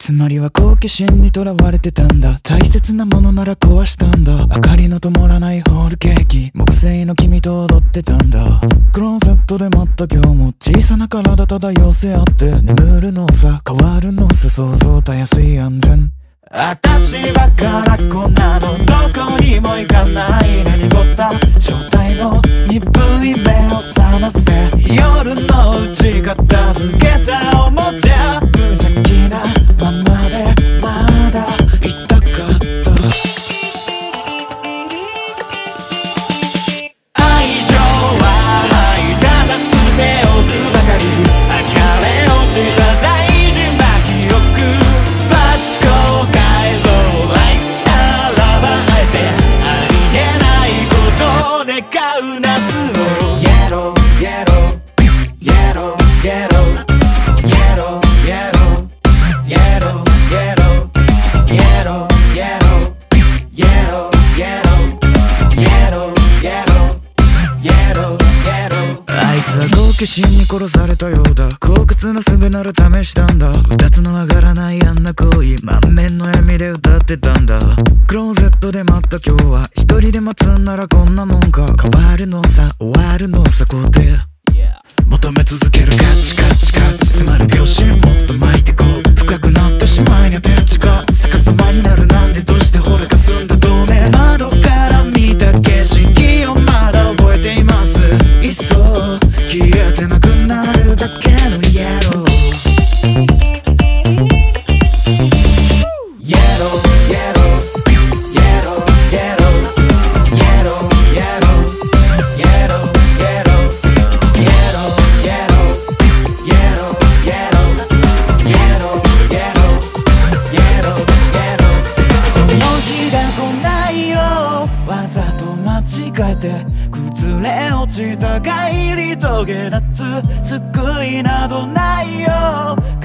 つまりは好奇心にとらわれてたんだ。大切なものなら壊したんだ。明かりの灯らないホールケーキ、木製の君と踊ってたんだ。クローゼットで待った今日も小さな体漂せ合って眠るのさ、変わるのさ、想像たやすい安全。私は空っぽなの、どこにも行かないね。濁った正体の鈍い目を覚ませ。夜のうち片付けたおもちゃ、無邪気なままでまだいたかった。愛情はない、ただ捨ておくばかり。剥がれ落ちた大事な記憶、バス後悔のライターラバーえてありえないことを願う夏を。Yellow, yellow, yellow, yellow, yellow, yellow, yellow, yellow, yellow, yellow, yellow, yellow, yellow, yellow, yellow, yellow。 あいつは好奇心に殺されたようだ。狡猾な術なら試したんだ。二つの上がらないあんな行為、満面の笑みで歌ってたんだ。クローゼットで待った今日は、一人で待つんならこんなもんか。変わるのさ、終わるのさ、こうで求め続けるカチカチカチ迫る秒針、もっと巻いてこう。深くなってしまいに天地が逆さまになるなんて、どうしてほれかすんだ透明。窓から見た景色をまだ覚えています。いっそ消えてなくなるだけのイエロー。崩れ落ちた帰り遂げ立つ救いなどないよ。